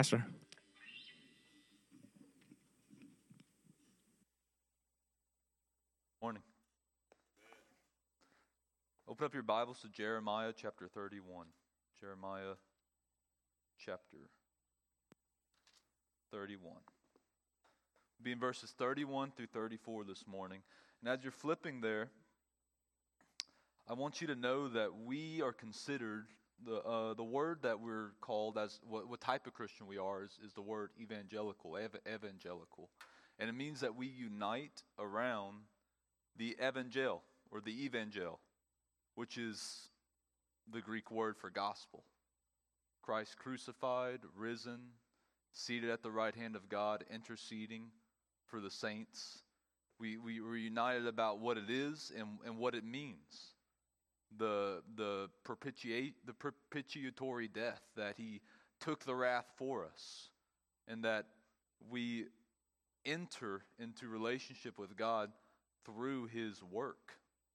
Pastor. Morning. Open up your Bibles to Jeremiah chapter 31. Jeremiah chapter 31. We'll be in verses 31 through 34 this morning. And as you're flipping there, I want you to know that we are considered, the word that we're called as, what type of Christian we are is the word evangelical, evangelical. And it means that we unite around the evangel, or the evangel, which is the Greek word for gospel. Christ crucified, risen, seated at the right hand of God, interceding for the saints. We're united about what it is and what it means. The propitiatory death, that he took the wrath for us, and that we enter into relationship with God through his work.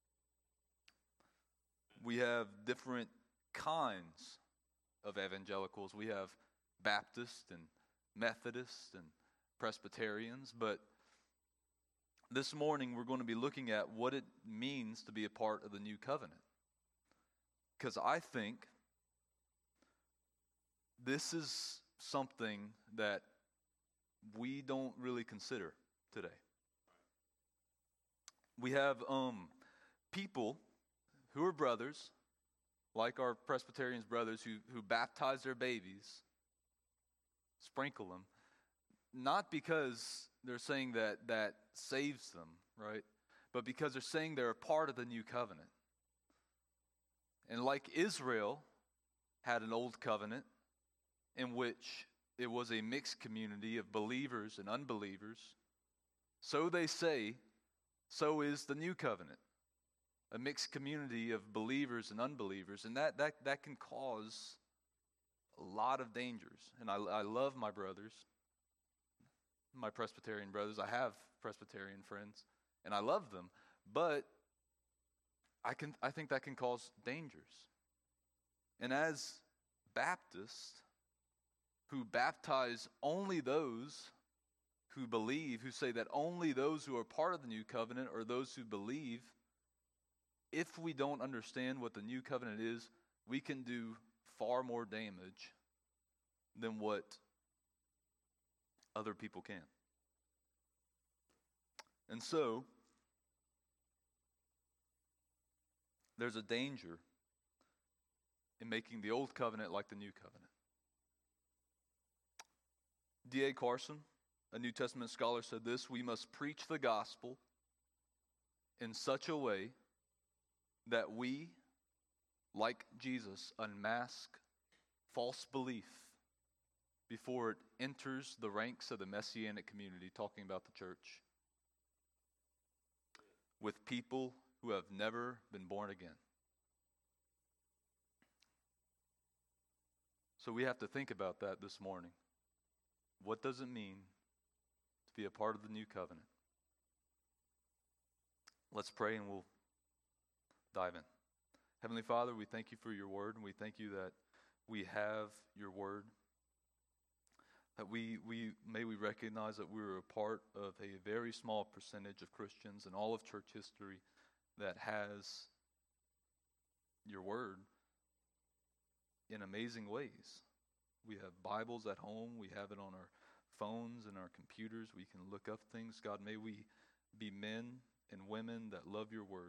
We have different kinds of evangelicals. We have Baptists and Methodists and Presbyterians, but this morning we're going to be looking at what it means to be a part of the new covenant. Because I think this is something that we don't really consider today. We have people who are brothers, like our Presbyterians brothers, who baptize their babies, sprinkle them, not because they're saying that saves them, right? But because they're saying they're a part of the new covenant. And like Israel had an old covenant in which it was a mixed community of believers and unbelievers, so they say, so is the new covenant, a mixed community of believers and unbelievers, and that can cause a lot of dangers. And I love my brothers, my Presbyterian brothers. I have Presbyterian friends, and I love them, but I think that can cause dangers. And as Baptists who baptize only those who believe, who say that only those who are part of the new covenant are those who believe, if we don't understand what the new covenant is, we can do far more damage than what other people can. And so, there's a danger in making the old covenant like the new covenant. D.A. Carson, a New Testament scholar, said this: we must preach the gospel in such a way that we, like Jesus, unmask false belief before it enters the ranks of the Messianic community, talking about the church, with people who have never been born again. So we have to think about that this morning. What does it mean to be a part of the new covenant? Let's pray and we'll dive in. Heavenly Father, we thank you for your word, and we thank you that we have your word. That we recognize that we're a part of a very small percentage of Christians in all of church history that has your word in amazing ways. We have Bibles at home. We have it on our phones and our computers. We can look up things. God, may we be men and women that love your word.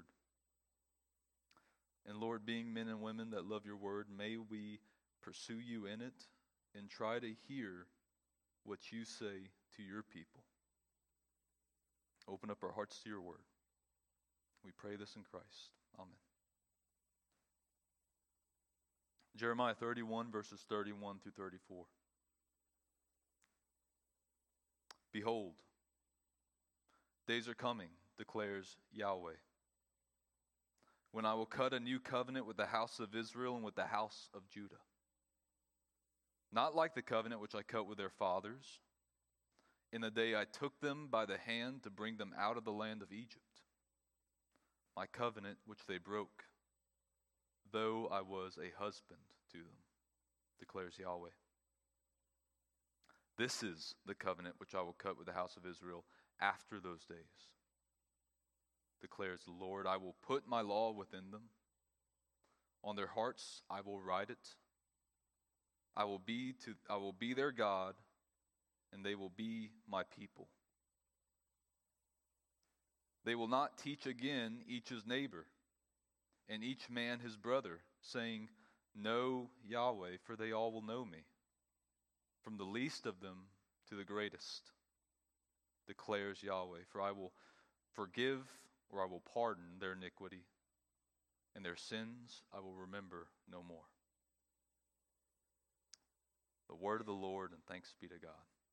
And Lord, being men and women that love your word, may we pursue you in it and try to hear what you say to your people. Open up our hearts to your word. We pray this in Christ. Amen. Jeremiah 31, verses 31 through 34. Behold, days are coming, declares Yahweh, when I will cut a new covenant with the house of Israel and with the house of Judah. Not like the covenant which I cut with their fathers in the day I took them by the hand to bring them out of the land of Egypt, my covenant which they broke, though I was a husband to them, declares Yahweh. This is the covenant which I will cut with the house of Israel after those days, declares the Lord. I will put my law within them. On their hearts I will write it. I will be their God, and they will be my people. They will not teach again each his neighbor, and each man his brother, saying, Know Yahweh, for they all will know me, from the least of them to the greatest, declares Yahweh. For I will forgive, or I will pardon their iniquity, and their sins I will remember no more. The word of the Lord, and thanks be to God.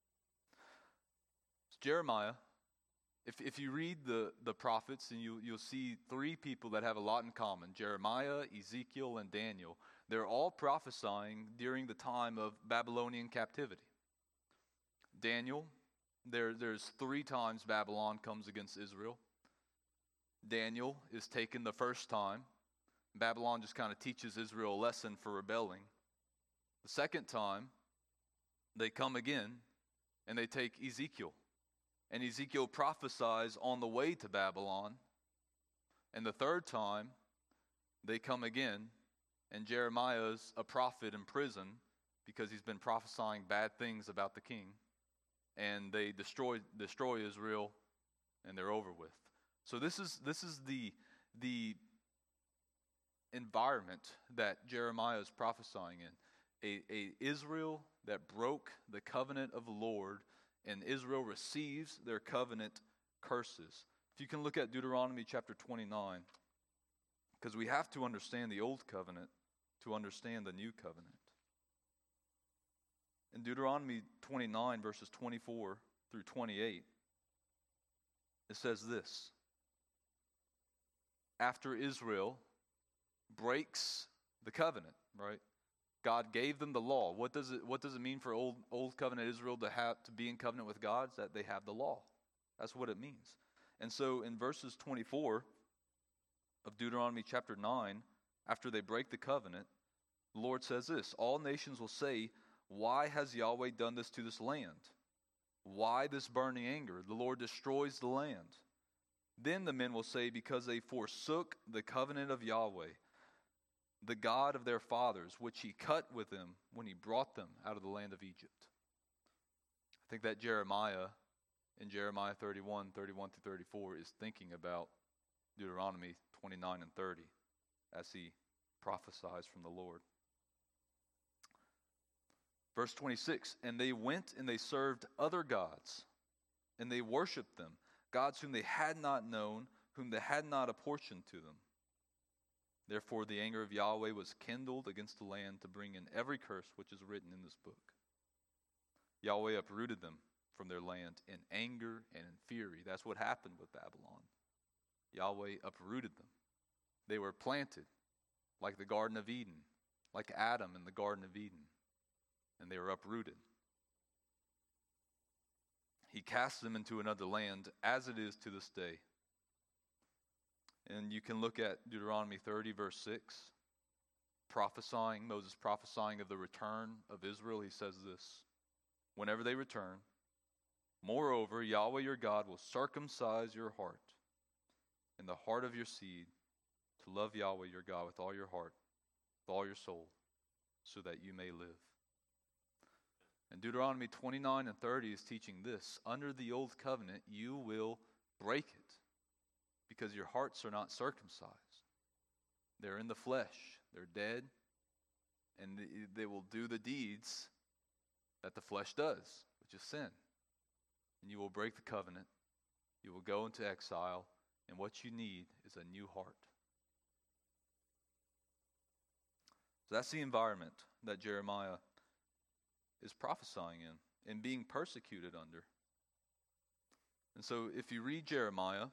It's Jeremiah. If you read the prophets, and you'll see three people that have a lot in common: Jeremiah, Ezekiel, and Daniel. They're all prophesying during the time of Babylonian captivity. Daniel, there's 3 times Babylon comes against Israel. Daniel is taken the first time. Babylon just kind of teaches Israel a lesson for rebelling. The second time, they come again, and they take Ezekiel. And Ezekiel prophesies on the way to Babylon. And the third time, they come again, and Jeremiah's a prophet in prison because he's been prophesying bad things about the king. And they destroy Israel, and they're over with. So this is the environment that Jeremiah is prophesying in. A Israel that broke the covenant of the Lord, and Israel receives their covenant curses. If you can look at Deuteronomy chapter 29, because we have to understand the old covenant to understand the new covenant. In Deuteronomy 29, verses 24 through 28, it says this: After Israel breaks the covenant, right? God gave them the law. What does it mean for old covenant Israel to be in covenant with God? It's that they have the law. That's what it means. And so in verses 24 of Deuteronomy chapter 9, after they break the covenant, the Lord says this: All nations will say, Why has Yahweh done this to this land? Why this burning anger? The Lord destroys the land. Then the men will say, Because they forsook the covenant of Yahweh, the God of their fathers, which he cut with them when he brought them out of the land of Egypt. I think that Jeremiah, in Jeremiah 31 through 34, is thinking about Deuteronomy 29 and 30 as he prophesies from the Lord. Verse 26, And they went and they served other gods, and they worshipped them, gods whom they had not known, whom they had not apportioned to them. Therefore the anger of Yahweh was kindled against the land to bring in every curse which is written in this book. Yahweh uprooted them from their land in anger and in fury. That's what happened with Babylon. Yahweh uprooted them. They were planted like the Garden of Eden, like Adam in the Garden of Eden, and they were uprooted. He cast them into another land, as it is to this day. And you can look at Deuteronomy 30, verse 6, Moses prophesying of the return of Israel. He says this: Whenever they return, moreover, Yahweh your God will circumcise your heart and the heart of your seed to love Yahweh your God with all your heart, with all your soul, so that you may live. And Deuteronomy 29 and 30 is teaching this: under the old covenant, you will break it, because your hearts are not circumcised. They're in the flesh. They're dead. And they will do the deeds that the flesh does, which is sin. And you will break the covenant. You will go into exile. And what you need is a new heart. So that's the environment that Jeremiah is prophesying in and being persecuted under. And so if you read Jeremiah,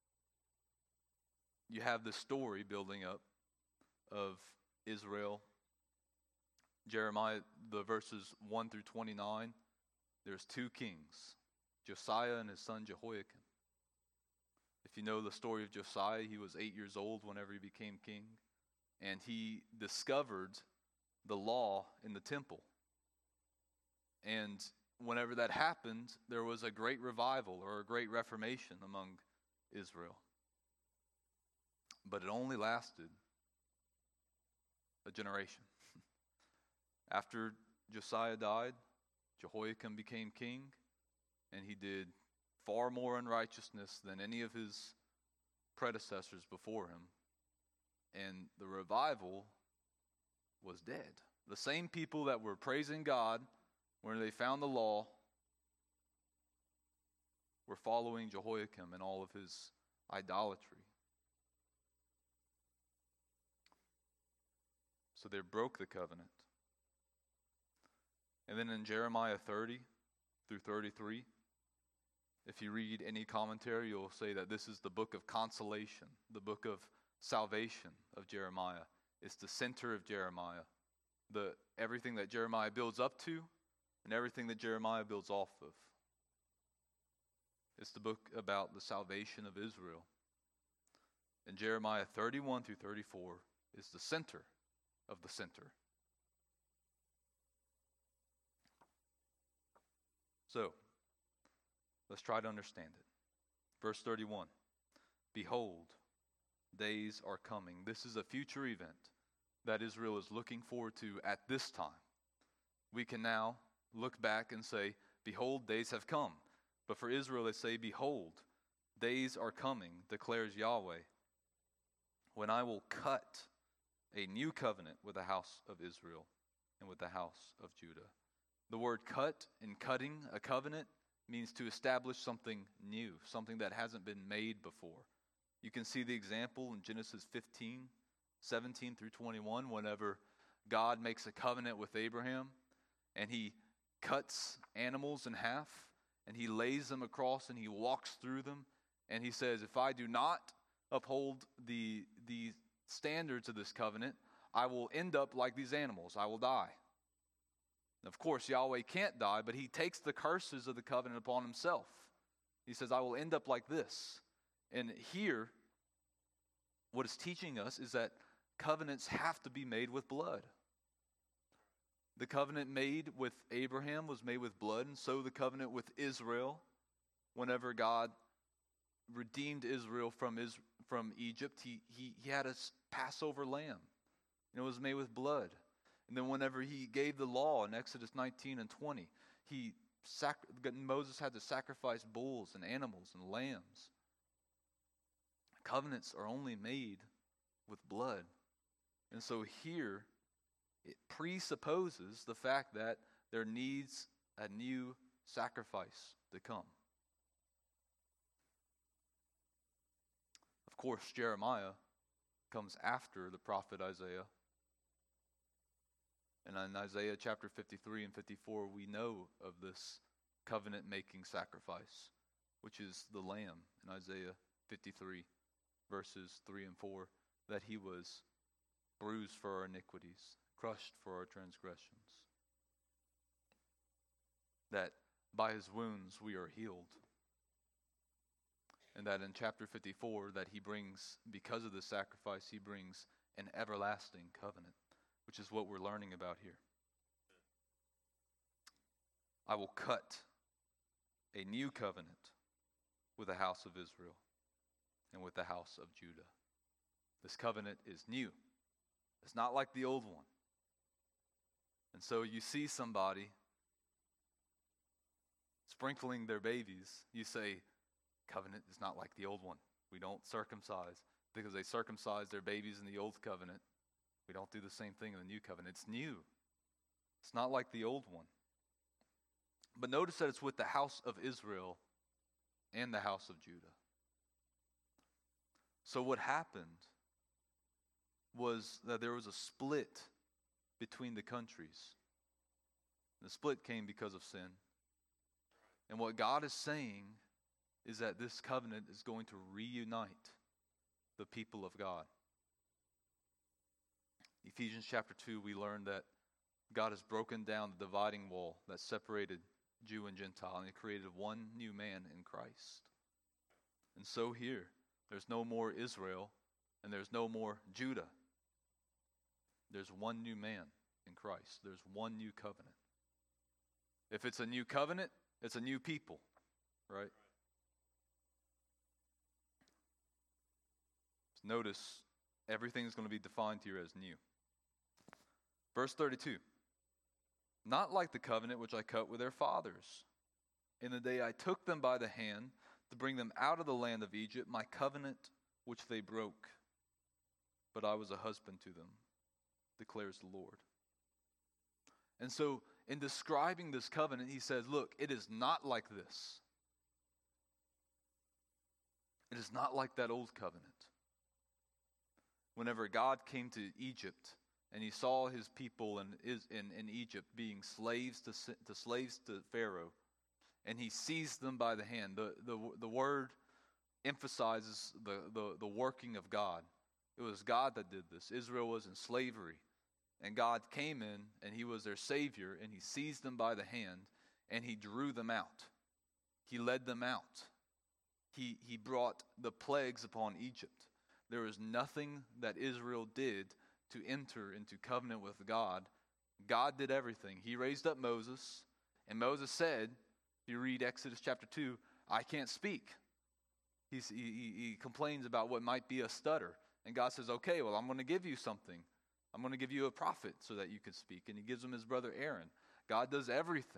you have the story building up of Israel. Jeremiah, the verses 1 through 29, there's 2 kings, Josiah and his son Jehoiakim. If you know the story of Josiah, he was 8 years old whenever he became king, and he discovered the law in the temple. And whenever that happened, there was a great revival or a great reformation among Israel. But it only lasted a generation. After Josiah died, Jehoiakim became king, and he did far more unrighteousness than any of his predecessors before him. And the revival was dead. The same people that were praising God when they found the law were following Jehoiakim and all of his idolatry. So they broke the covenant. And then in Jeremiah 30 through 33, if you read any commentary, you'll say that this is the book of consolation, the book of salvation of Jeremiah. It's the center of Jeremiah. Everything that Jeremiah builds up to and everything that Jeremiah builds off of. It's the book about the salvation of Israel. And Jeremiah 31 through 34 is the center of the center. So, let's try to understand it. Verse 31, behold, days are coming. This is a future event that Israel is looking forward to at this time. We can now look back and say, behold, days have come. But for Israel, they say, behold, days are coming, declares Yahweh, when I will cut a new covenant with the house of Israel and with the house of Judah. The word cut and cutting a covenant means to establish something new, something that hasn't been made before. You can see the example in Genesis 15, 17 through 21, whenever God makes a covenant with Abraham and he cuts animals in half and he lays them across and he walks through them and he says, if I do not uphold the standards of this covenant, I will end up like these animals. I will die. Of course, Yahweh can't die, but he takes the curses of the covenant upon himself. He says, I will end up like this. And here, what it's teaching us is that covenants have to be made with blood. The covenant made with Abraham was made with blood, and so the covenant with Israel, whenever God redeemed Israel from Egypt, he had a Passover lamb, and it was made with blood. And then whenever he gave the law in Exodus 19 and 20, Moses had to sacrifice bulls and animals and lambs. Covenants are only made with blood. And so here, it presupposes the fact that there needs a new sacrifice to come. Of course, Jeremiah comes after the prophet Isaiah. And in Isaiah chapter 53 and 54, we know of this covenant-making sacrifice, which is the lamb in Isaiah 53, verses 3 and 4, that he was bruised for our iniquities, crushed for our transgressions, that by his wounds we are healed. And that in chapter 54, that he brings, because of the sacrifice, he brings an everlasting covenant, which is what we're learning about here. I will cut a new covenant with the house of Israel and with the house of Judah. This covenant is new. It's not like the old one. And so you see somebody sprinkling their babies, you say, covenant is not like the old one. We don't circumcise because they circumcised their babies in the old covenant. We don't do the same thing in the new covenant. It's new. It's not like the old one. But notice that it's with the house of Israel and the house of Judah. So what happened was that there was a split between the countries. The split came because of sin. And what God is saying is that this covenant is going to reunite the people of God. Ephesians chapter 2, we learn that God has broken down the dividing wall that separated Jew and Gentile, and he created one new man in Christ. And so here, there's no more Israel, and there's no more Judah. There's one new man in Christ. There's one new covenant. If it's a new covenant, it's a new people, right? Notice everything is going to be defined here as new. Verse 32. Not like the covenant which I cut with their fathers in the day I took them by the hand to bring them out of the land of Egypt, my covenant which they broke. But I was a husband to them, declares the Lord. And so, in describing this covenant, he says, look, it is not like this. It is not like that old covenant. Whenever God came to Egypt and he saw his people in Egypt being slaves to Pharaoh, and he seized them by the hand, the word emphasizes the working of God. It was God that did this. Israel was in slavery. And God came in, and he was their Savior, and he seized them by the hand, and he drew them out. He led them out. He brought the plagues upon Egypt. There was nothing that Israel did to enter into covenant with God. God did everything. He raised up Moses, and Moses said, if you read Exodus chapter 2, I can't speak. He complains about what might be a stutter. And God says, okay, well, I'm going to give you something. I'm going to give you a prophet so that you can speak. And he gives him his brother Aaron. God does everything.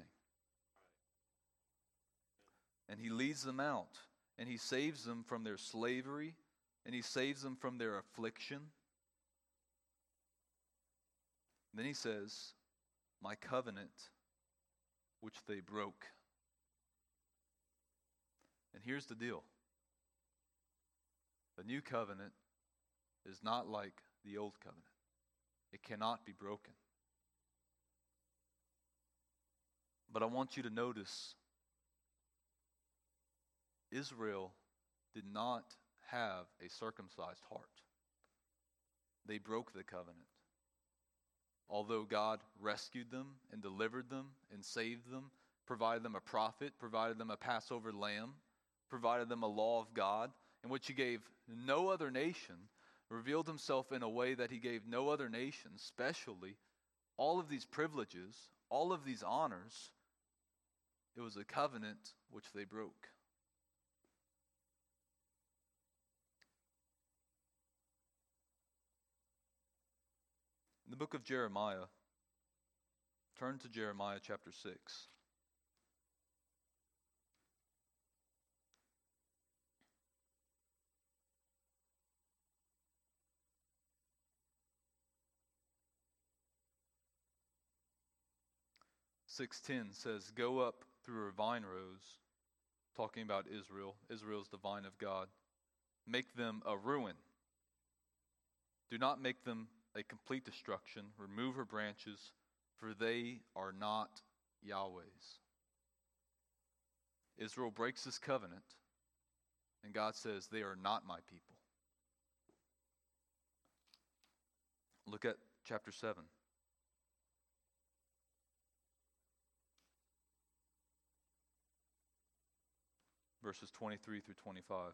And he leads them out. And he saves them from their slavery. And he saves them from their affliction. And then he says, my covenant, which they broke. And here's the deal. The new covenant is not like the old covenant. It cannot be broken. But I want you to notice, Israel did not have a circumcised heart. They broke the covenant. Although God rescued them and delivered them and saved them, provided them a prophet, provided them a Passover lamb, provided them a law of God, in which he gave no other nation, revealed himself in a way that he gave no other nation, especially all of these privileges, all of these honors, it was a covenant which they broke. In the book of Jeremiah, turn to Jeremiah chapter 6. Verse 6:10 says, go up through a vine rows, talking about Israel. Israel is the vine of God. Make them a ruin. Do not make them a complete destruction. Remove her branches, for they are not Yahweh's. Israel breaks this covenant, and God says, they are not my people. Look at chapter 7. Verses 23 through 25.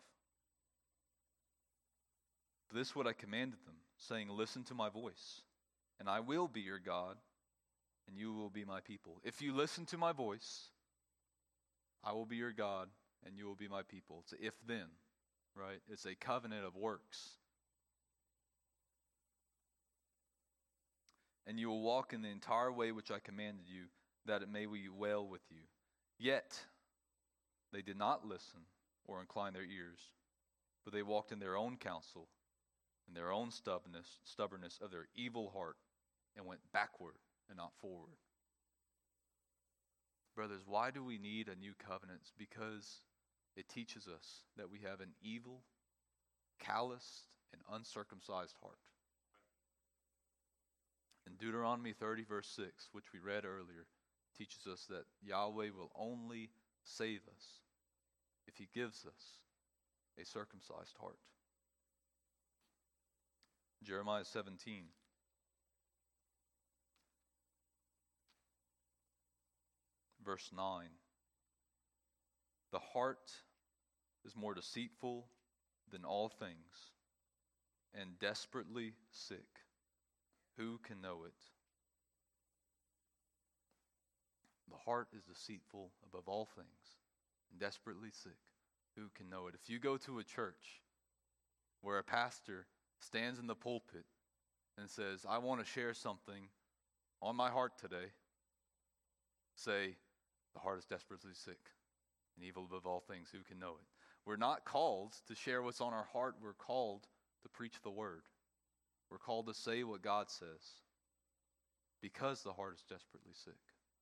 This what I commanded them, saying, listen to my voice, and I will be your God, and you will be my people. If you listen to my voice, I will be your God, and you will be my people. It's an if-then, right? It's a covenant of works. And you will walk in the entire way which I commanded you, that it may be well with you. Yet they did not listen or incline their ears, but they walked in their own counsel, in their own stubbornness of their evil heart, and went backward and not forward. Brothers, why do we need a new covenant? It's because it teaches us that we have an evil, calloused, and uncircumcised heart. In Deuteronomy 30 verse 6, which we read earlier, teaches us that Yahweh will only save us if he gives us a circumcised heart. Jeremiah 17. Verse 9. The heart is more deceitful than all things, and desperately sick. Who can know it? The heart is deceitful above all things and desperately sick. Who can know it? If you go to a church where a pastor stands in the pulpit and says, I want to share something on my heart today, say, the heart is desperately sick and evil above all things. Who can know it? We're not called to share what's on our heart. We're called to preach the word. We're called to say what God says because the heart is desperately sick.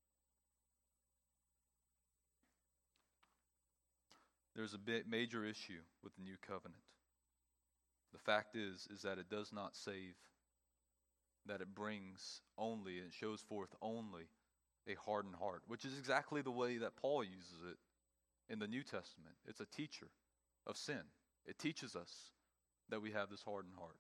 There's a major issue with the new covenant. The fact is that it does not save, that it brings only, it shows forth only a hardened heart, which is exactly the way that Paul uses it in the New Testament. It's a teacher of sin. It teaches us that we have this hardened heart.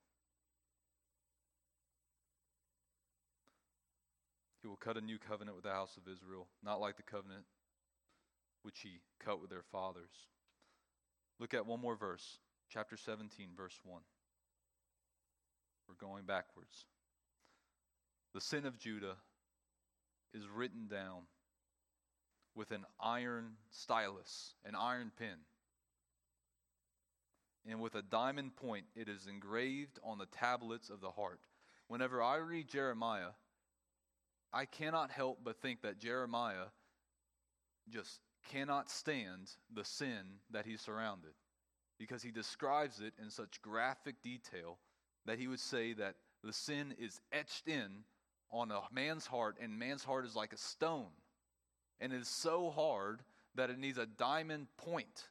He will cut a new covenant with the house of Israel, not like the covenant which he cut with their fathers. Look at one more verse, chapter 17, verse 1. We're going backwards. The sin of Judah is written down with an iron stylus, an iron pen. And with a diamond point, it is engraved on the tablets of the heart. Whenever I read Jeremiah, I cannot help but think that Jeremiah just cannot stand the sin that he surrounded, because he describes it in such graphic detail that he would say that the sin is etched in on a man's heart, and man's heart is like a stone, and it is so hard that it needs a diamond point.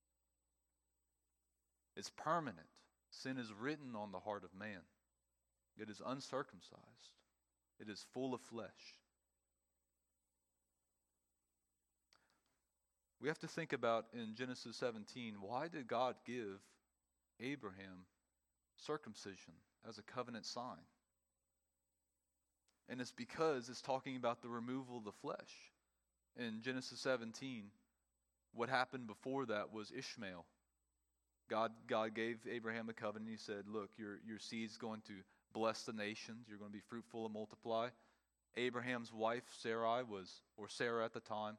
It's permanent. Sin is written on the heart of man. It is uncircumcised. It is full of flesh. We have to think about in Genesis 17, why did God give Abraham circumcision as a covenant sign? And it's because it's talking about the removal of the flesh. In Genesis 17, what happened before that was Ishmael. God gave Abraham a covenant. He said, look, your seed's going to bless the nations. You're going to be fruitful and multiply. Abraham's wife, Sarai at the time,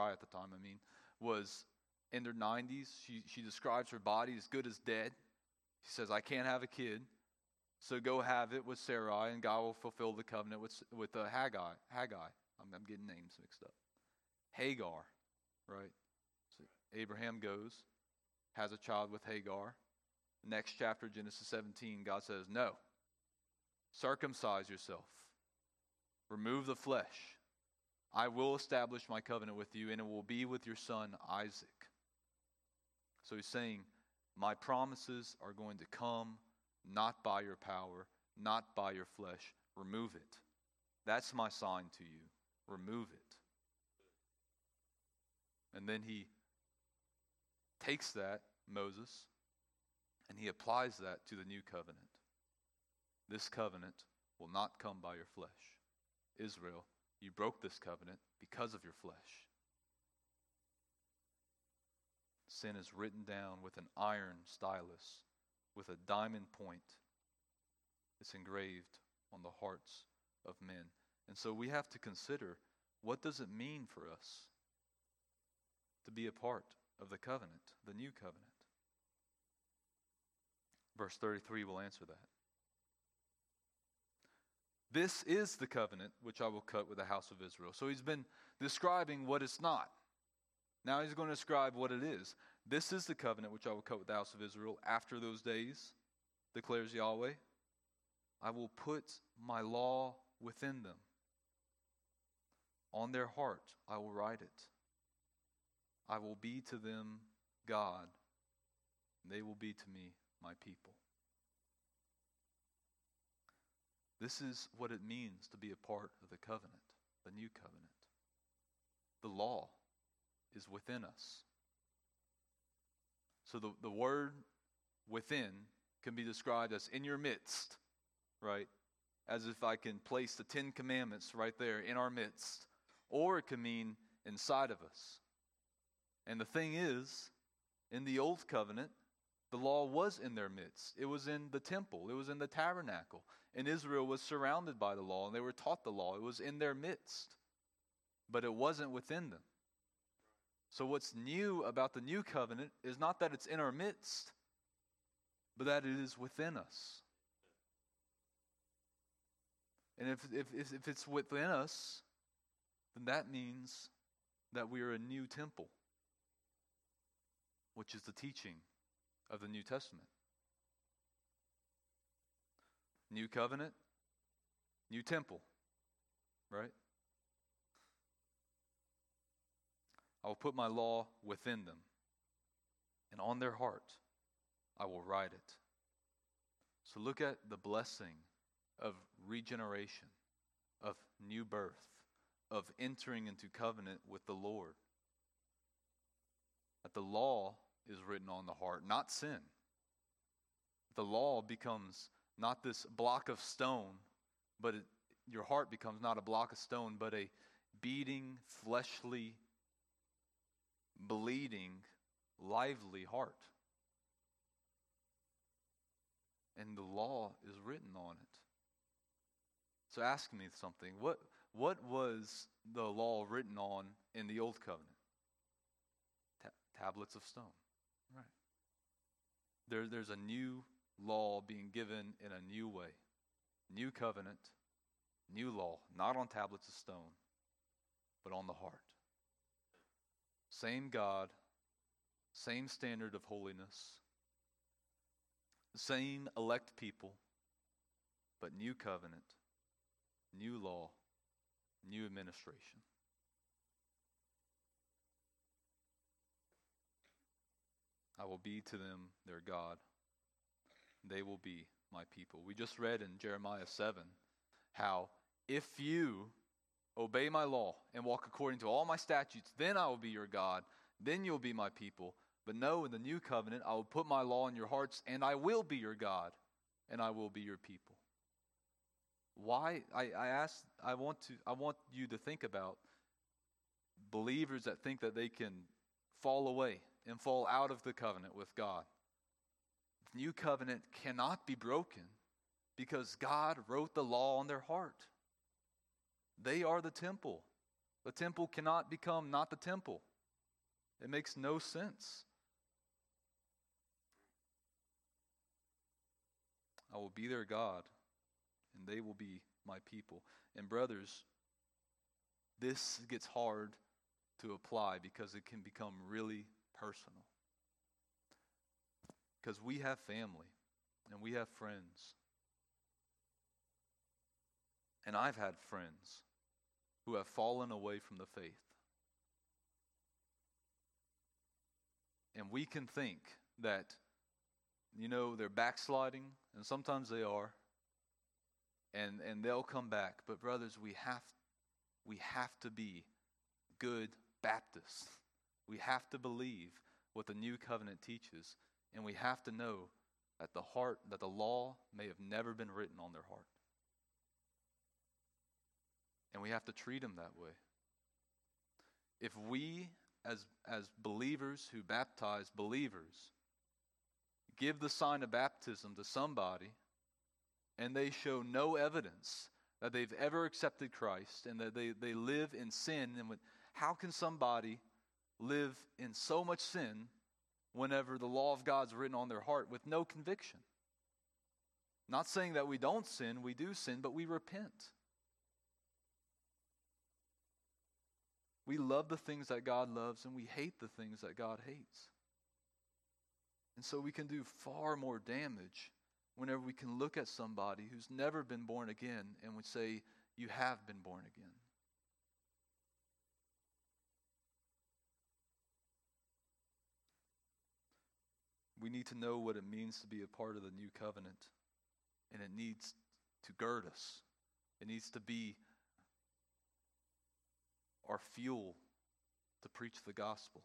was in their 90s. She describes her body as good as dead. She says, I can't have a kid, so go have it with Sarai, and God will fulfill the covenant with Haggai. I'm getting names mixed up. Hagar, right? So Abraham goes, has a child with Hagar. Next chapter, Genesis 17, God says, no, circumcise yourself. Remove the flesh. I will establish my covenant with you, and it will be with your son Isaac. So he's saying, my promises are going to come not by your power, not by your flesh. Remove it. That's my sign to you. Remove it. And then he takes that, Moses, and he applies that to the new covenant. This covenant will not come by your flesh. Israel, you broke this covenant because of your flesh. Sin is written down with an iron stylus, with a diamond point. It's engraved on the hearts of men. And so we have to consider, what does it mean for us to be a part of the covenant, the new covenant? Verse 33 will answer that. This is the covenant which I will cut with the house of Israel. So he's been describing what it's not. Now he's going to describe what it is. This is the covenant which I will cut with the house of Israel after those days, declares Yahweh. I will put my law within them. On their heart I will write it. I will be to them God, and they will be to me my people. This is what it means to be a part of the covenant, the new covenant. The law is within us. So the word within can be described as in your midst, right? As if I can place the 10 Commandments right there in our midst. Or it can mean inside of us. And the thing is, in the old covenant, the law was in their midst. It was in the temple. It was in the tabernacle. And Israel was surrounded by the law, and they were taught the law. It was in their midst. but it wasn't within them. So what's new about the new covenant is not that it's in our midst, but that it is within us. And if it's within us, then that means that we are a new temple, which is the teaching of the New Testament. New covenant, new temple, right? I will put my law within them, and on their heart I will write it. So look at the blessing of regeneration, of new birth, of entering into covenant with the Lord. That the law is written on the heart, not sin. The law becomes not this block of stone, but your heart becomes not a block of stone, but a beating, fleshly, bleeding, lively heart. And the law is written on it. So ask me something. What was the law written on in the Old Covenant? Tablets of stone. Right. There's a new law being given in a new way. New covenant, new law, not on tablets of stone, but on the heart. Same God, same standard of holiness, same elect people, but new covenant, new law, new administration. I will be to them their God. They will be my people. We just read in Jeremiah 7 how if you obey my law and walk according to all my statutes, then I will be your God. Then you'll be my people. But no, in the new covenant, I will put my law in your hearts, and I will be your God, and I will be your people. Why? I want you to think about believers that think that they can fall away and fall out of the covenant with God. The new covenant cannot be broken because God wrote the law on their heart. They are the temple. The temple cannot become not the temple. It makes no sense. I will be their God, and they will be my people. And brothers, this gets hard to apply because it can become really personal. Because we have family, and we have friends. And I've had friends who have fallen away from the faith. And we can think that, they're backsliding, and sometimes they are, and they'll come back. But brothers, we have to be good Baptists. We have to believe what the new covenant teaches, and we have to know that the law may have never been written on their heart. And we have to treat them that way. If we, as believers who baptize believers, give the sign of baptism to somebody, and they show no evidence that they've ever accepted Christ and that they live in sin, and how can somebody live in so much sin whenever the law of God's written on their heart with no conviction? Not saying that we don't sin, we do sin, but we repent. We love the things that God loves, and we hate the things that God hates. And so we can do far more damage whenever we can look at somebody who's never been born again and would say, you have been born again. We need to know what it means to be a part of the new covenant, and it needs to gird us. It needs to be our fuel to preach the gospel.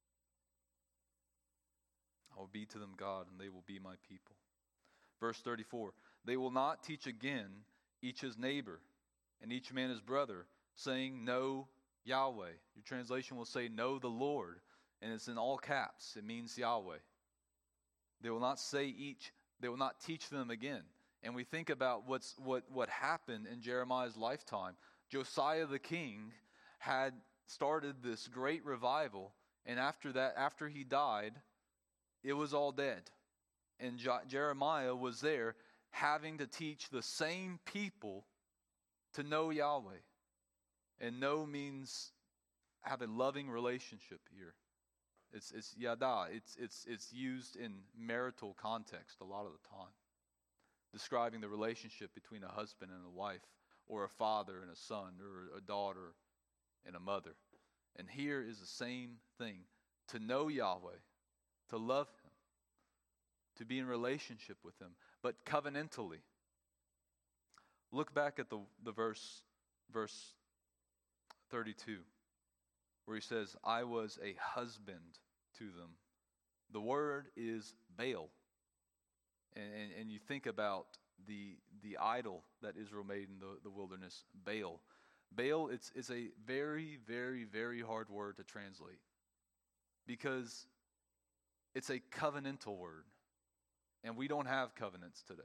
I will be to them God, and they will be my people. Verse 34, they will not teach again each his neighbor and each man his brother, saying, know Yahweh. Your translation will say, know the Lord, and it's in all caps. It means Yahweh. They will not they will not teach them again. And we think about what happened in Jeremiah's lifetime. Josiah the king had started this great revival, and after that, after he died, it was all dead. And Jeremiah was there having to teach the same people to know Yahweh. And know means have a loving relationship here. It's yada. It's used in marital context a lot of the time, describing the relationship between a husband and a wife, or a father and a son, or a daughter and a mother. And here is the same thing: to know Yahweh, to love Him, to be in relationship with Him, but covenantally. Look back at the verse 32, where he says, I was a husband to them. The word is Baal. And you think about the idol that Israel made in the wilderness, Baal. Baal, it's a very, very, very hard word to translate, because it's a covenantal word, and we don't have covenants today.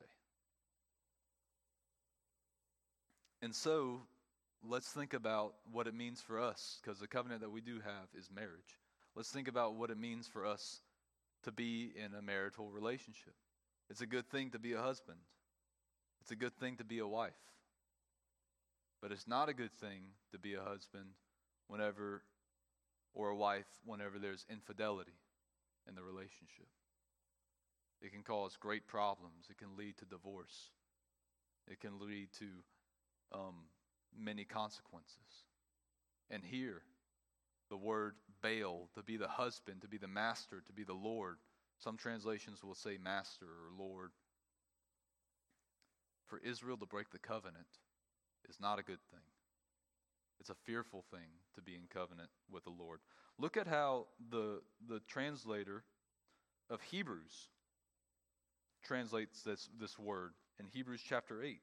And so, let's think about what it means for us, because the covenant that we do have is marriage. Let's think about what it means for us to be in a marital relationship. It's a good thing to be a husband. It's a good thing to be a wife. But it's not a good thing to be a husband whenever, or a wife whenever there's infidelity in the relationship. It can cause great problems. It can lead to divorce. It can lead to many consequences. And here, the word Baal, to be the husband, to be the master, to be the Lord. Some translations will say master or Lord. For Israel to break the covenant is not a good thing. It's a fearful thing to be in covenant with the Lord. Look at how the translator of Hebrews translates this word in Hebrews chapter 8.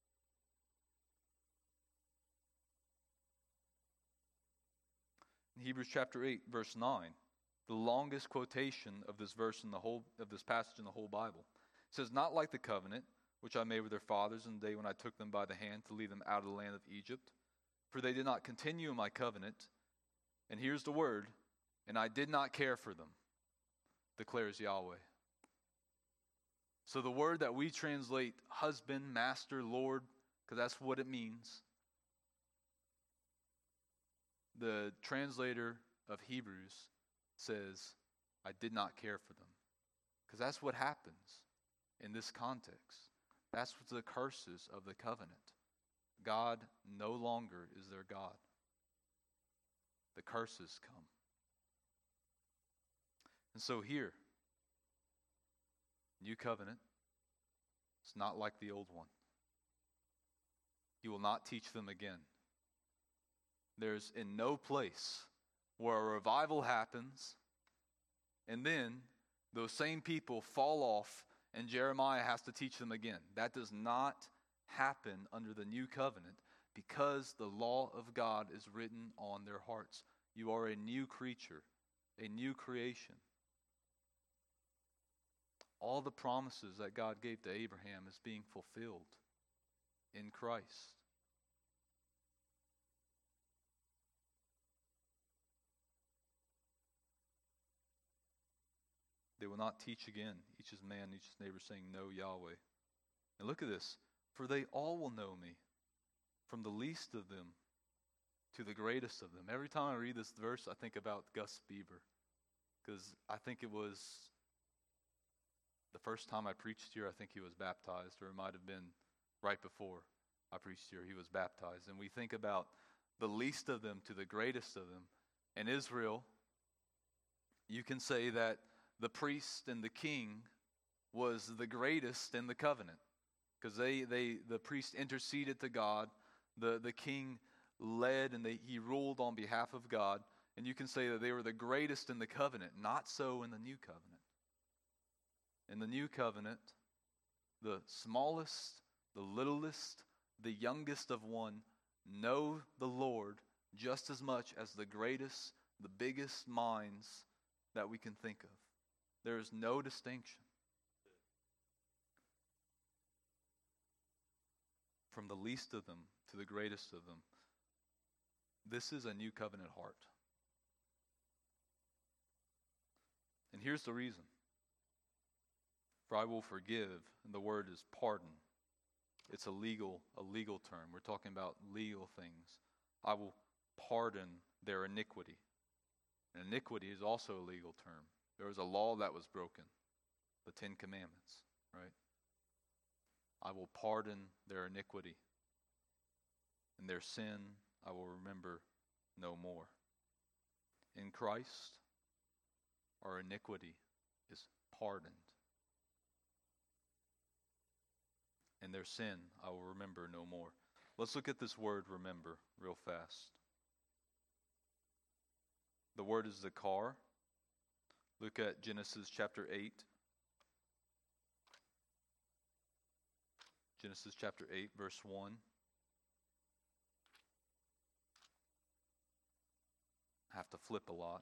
In Hebrews chapter 8, verse 9, the longest quotation of this verse in this passage in the whole Bible. It says, not like the covenant which I made with their fathers in the day when I took them by the hand to lead them out of the land of Egypt. For they did not continue in my covenant. And here's the word, and I did not care for them, declares Yahweh. So the word that we translate husband, master, Lord, because that's what it means. The translator of Hebrews says, I did not care for them. Because that's what happens in this context. That's what the curses of the covenant. God no longer is their God. The curses come. And so here, new covenant, it's not like the old one. You will not teach them again. There's in no place where a revival happens and then those same people fall off and Jeremiah has to teach them again. That does not happen under the new covenant, because the law of God is written on their hearts. You are a new creature, a new creation. All the promises that God gave to Abraham is being fulfilled in Christ. They will not teach again, each his man, each his neighbor, saying, know Yahweh. And look at this. For they all will know me, from the least of them to the greatest of them. Every time I read this verse, I think about Gus Bieber. Because I think it was the first time I preached here, I think he was baptized. Or it might have been right before I preached here, he was baptized. And we think about the least of them to the greatest of them. In Israel, you can say that the priest and the king was the greatest in the covenant, because the priest interceded to God, the king led and he ruled on behalf of God, and you can say that they were the greatest in the covenant. Not so in the new covenant. In the new covenant, the smallest, the littlest, the youngest of one know the Lord just as much as the greatest, the biggest minds that we can think of. There is no distinction. From the least of them to the greatest of them. This is a new covenant heart. And here's the reason. For I will forgive, and the word is pardon. It's a legal term. We're talking about legal things. I will pardon their iniquity. And iniquity is also a legal term. There was a law that was broken, the 10 Commandments, right? I will pardon their iniquity, and their sin I will remember no more. In Christ, our iniquity is pardoned, and their sin I will remember no more. Let's look at this word remember real fast. The word is zakar. Look at Genesis chapter 8. Genesis chapter 8, verse 1. I have to flip a lot.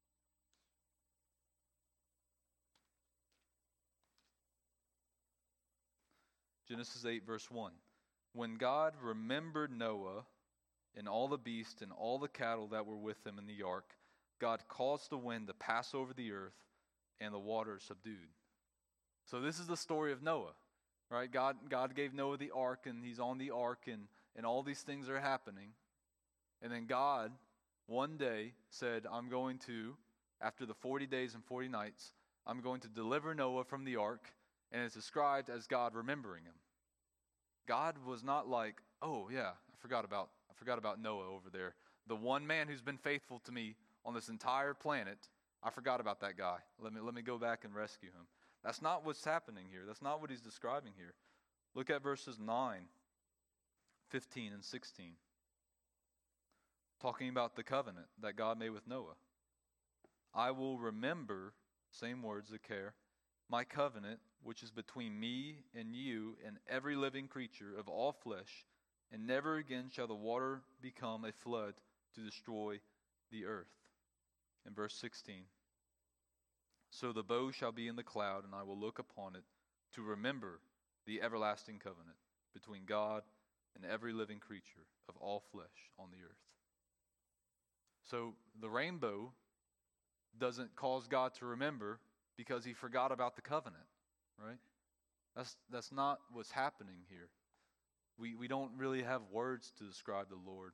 Genesis 8, verse 1. When God remembered Noah and all the beasts and all the cattle that were with him in the ark, God caused the wind to pass over the earth, and the waters subdued. So this is the story of Noah, right? God gave Noah the ark, and he's on the ark, and all these things are happening. And then God, one day, said, I'm going to, after the 40 days and 40 nights, I'm going to deliver Noah from the ark, and it's described as God remembering him. God was not like, oh yeah, I forgot about Noah over there. The one man who's been faithful to me on this entire planet, I forgot about that guy. Let me go back and rescue him. That's not what's happening here. That's not what he's describing here. Look at verses 9, 15, and 16. Talking about the covenant that God made with Noah. I will remember, same words, zakar, my covenant, which is between me and you and every living creature of all flesh, and never again shall the water become a flood to destroy the earth. In verse 16, so the bow shall be in the cloud, and I will look upon it to remember the everlasting covenant between God and every living creature of all flesh on the earth. So the rainbow doesn't cause God to remember because he forgot about the covenant, right? That's not what's happening here. We don't really have words to describe the Lord.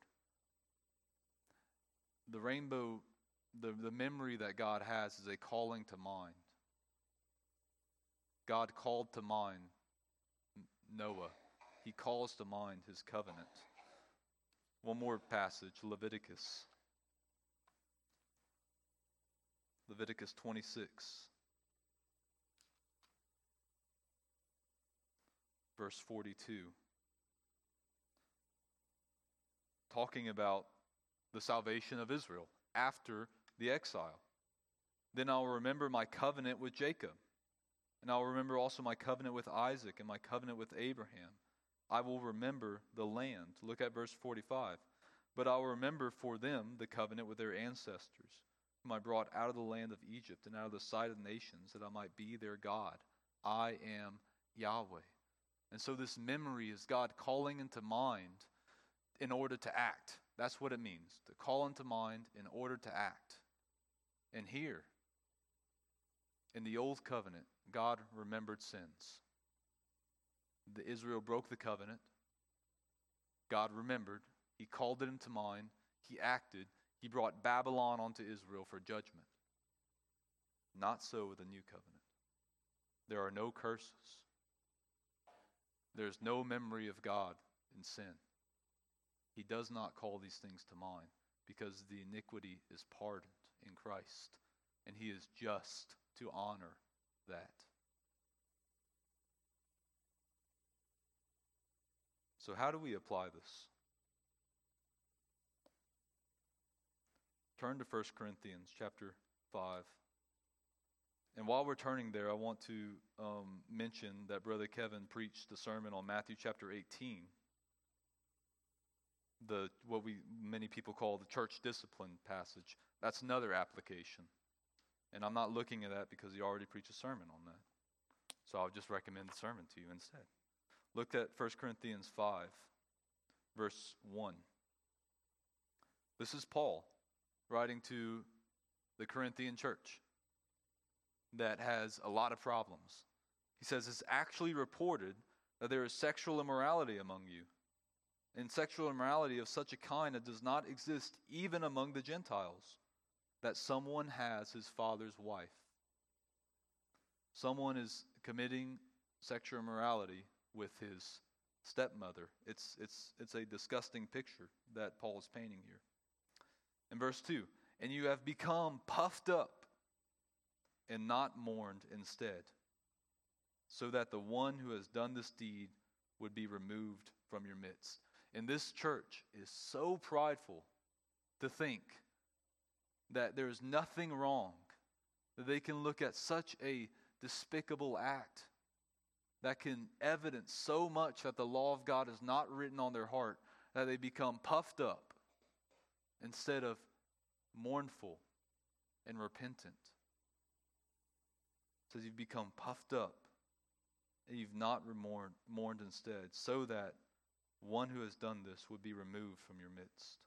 The rainbow, the memory that God has is a calling to mind. God called to mind Noah. He calls to mind his covenant. One more passage, Leviticus. Leviticus 26. Verse 42. Talking about the salvation of Israel after the exile. Then I'll remember my covenant with Jacob, and I'll remember also my covenant with Isaac and my covenant with Abraham. I will remember the land. Look at verse 45. But I'll remember for them the covenant with their ancestors, whom I brought out of the land of Egypt and out of the sight of nations, that I might be their God. I am Yahweh. And so this memory is God calling into mind in order to act. That's what it means, to call into mind in order to act. And here, in the old covenant, God remembered sins. Israel broke the covenant. God remembered. He called it into mind. He acted. He brought Babylon onto Israel for judgment. Not so with the new covenant. There are no curses. There's no memory of God in sin. He does not call these things to mind because the iniquity is pardoned in Christ, and he is just to honor that. So how do we apply this? Turn to 1 Corinthians chapter 5. And while we're turning there, I want to mention that Brother Kevin preached a sermon on Matthew chapter 18. What many people call the church discipline passage. That's another application. And I'm not looking at that because he already preached a sermon on that. So I'll just recommend the sermon to you instead. Look at 1 Corinthians 5, verse 1. This is Paul writing to the Corinthian church that has a lot of problems. He says, it's actually reported that there is sexual immorality among you, and sexual immorality of such a kind that does not exist even among the Gentiles, that someone has his father's wife. Someone is committing sexual immorality with his stepmother. It's a disgusting picture that Paul is painting here. In verse 2, and you have become puffed up and not mourned instead, so that the one who has done this deed would be removed from your midst. And this church is so prideful to think that there is nothing wrong, that they can look at such a despicable act that can evidence so much that the law of God is not written on their heart, that they become puffed up instead of mournful and repentant. It says you've become puffed up and you've not mourned instead, so that one who has done this would be removed from your midst.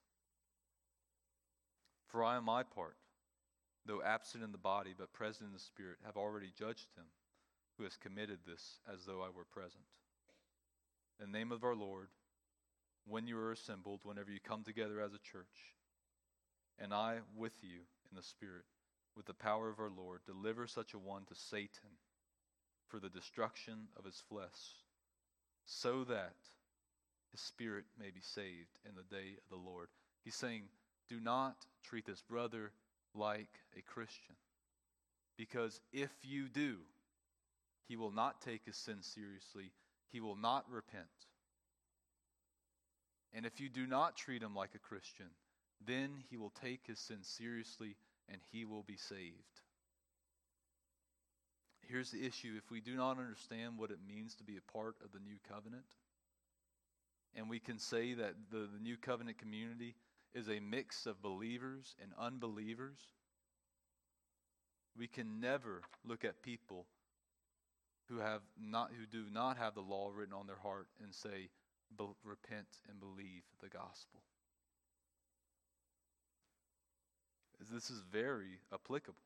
For I, on my part, though absent in the body but present in the spirit, have already judged him who has committed this, as though I were present. In the name of our Lord, when you are assembled, whenever you come together as a church, and I with you in the Spirit, with the power of our Lord, deliver such a one to Satan for the destruction of his flesh, so that his spirit may be saved in the day of the Lord. He's saying, do not treat this brother like a Christian, because if you do, he will not take his sin seriously. He will not repent. And if you do not treat him like a Christian, then he will take his sin seriously and he will be saved. Here's the issue. If we do not understand what it means to be a part of the new covenant, and we can say that the new covenant community is a mix of believers and unbelievers, we can never look at people who do not have the law written on their heart and say, repent and believe the gospel. This is very applicable.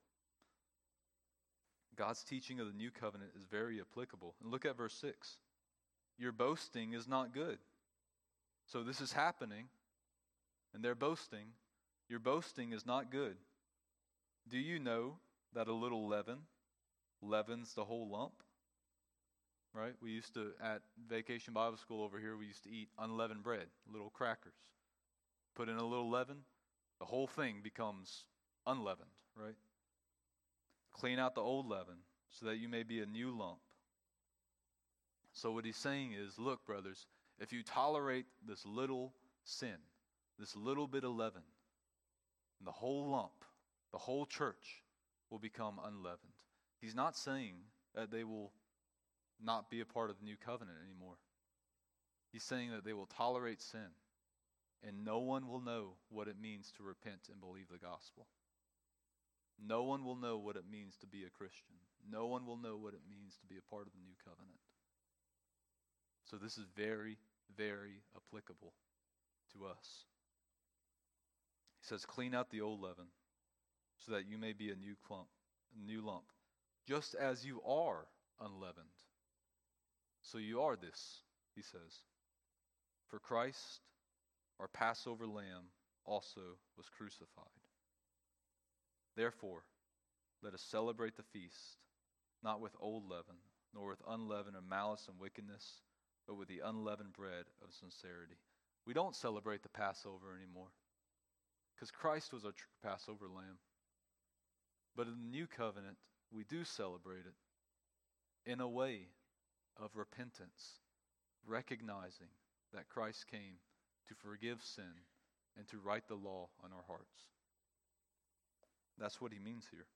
God's teaching of the new covenant is very applicable. And look at verse 6. Your boasting is not good. So this is happening, and they're boasting. Your boasting is not good. Do you know that a little leaven leavens the whole lump? Right? We used to, at Vacation Bible School over here, we used to eat unleavened bread, little crackers. Put in a little leaven, the whole thing becomes unleavened, right? Clean out the old leaven so that you may be a new lump. So what he's saying is, look, brothers, if you tolerate this little sin, this little bit of leaven, the whole lump, the whole church will become unleavened. He's not saying that they will not be a part of the new covenant anymore. He's saying that they will tolerate sin, and no one will know what it means to repent and believe the gospel. No one will know what it means to be a Christian. No one will know what it means to be a part of the new covenant. So this is very, very applicable to us. He says, clean out the old leaven so that you may be a new lump, just as you are unleavened. So you are this, he says. For Christ, our Passover lamb, also was crucified. Therefore, let us celebrate the feast, not with old leaven, nor with unleavened of malice and wickedness, but with the unleavened bread of sincerity. We don't celebrate the Passover anymore, because Christ was our true Passover lamb. But in the new covenant, we do celebrate it in a way of repentance, recognizing that Christ came to forgive sin and to write the law on our hearts. That's what he means here.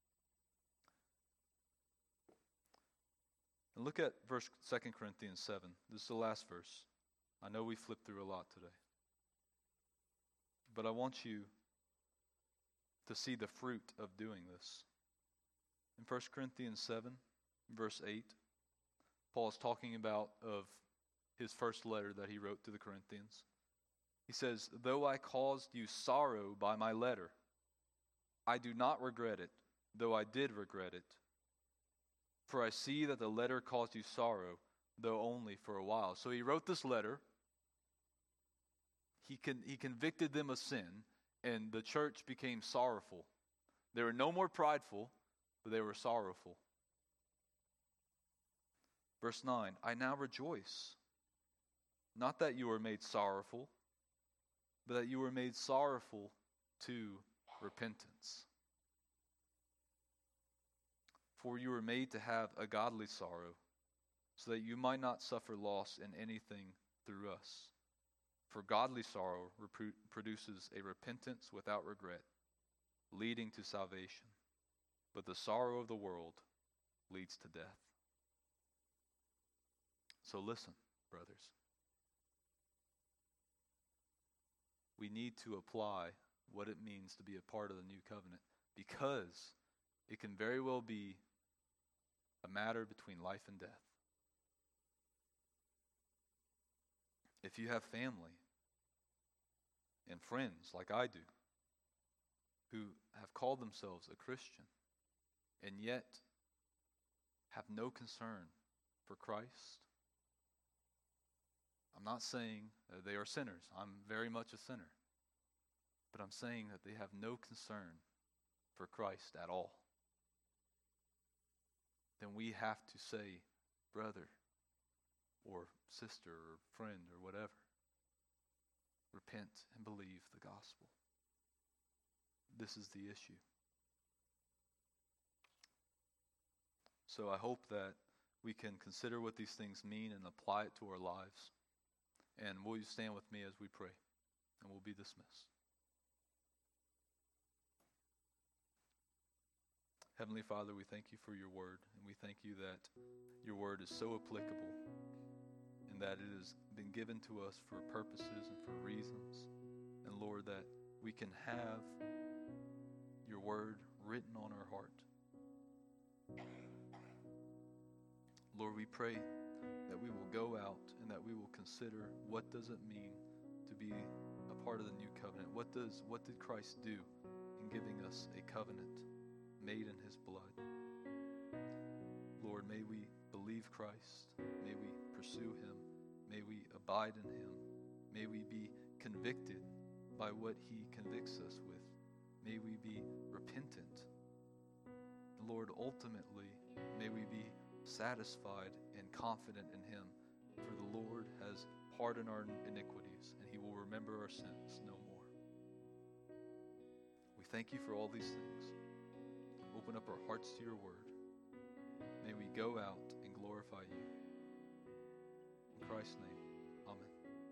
And look at 2 Corinthians 7. This is the last verse. I know we flipped through a lot today. But I want you to see the fruit of doing this. In 1 Corinthians 7, verse 8, Paul is talking about of his first letter that he wrote to the Corinthians. He says, though I caused you sorrow by my letter, I do not regret it, though I did regret it. For I see that the letter caused you sorrow, though only for a while. So he wrote this letter. He convicted them of sin, and the church became sorrowful. They were no more prideful, but they were sorrowful. Verse 9, I now rejoice, not that you were made sorrowful, but that you were made sorrowful to repentance. For you were made to have a godly sorrow, so that you might not suffer loss in anything through us. For godly sorrow produces a repentance without regret, leading to salvation. But the sorrow of the world leads to death. So listen, brothers. We need to apply what it means to be a part of the new covenant, because it can very well be a matter between life and death. If you have family and friends like I do, who have called themselves a Christian and yet have no concern for Christ, I'm not saying that they are sinners. I'm very much a sinner. But I'm saying that they have no concern for Christ at all. Then we have to say, brother or sister or friend or whatever, repent and believe the gospel. This is the issue. So I hope that we can consider what these things mean and apply it to our lives. And will you stand with me as we pray? And we'll be dismissed. Heavenly Father, we thank you for your word, and we thank you that your word is so applicable and that it has been given to us for purposes and for reasons. And Lord, that we can have your word written on our heart. Lord, we pray that we will go out and that we will consider what does it mean to be a part of the new covenant. What did Christ do in giving us a covenant made in his blood? Lord, may we believe Christ. May we pursue him. May we abide in him. May we be convicted by what he convicts us with. May we be repentant. Lord, ultimately, may we be satisfied and confident in him, for the Lord has pardoned our iniquities, and he will remember our sins no more. We thank you for all these things. Open up our hearts to your word. May we go out and glorify you. In Christ's name.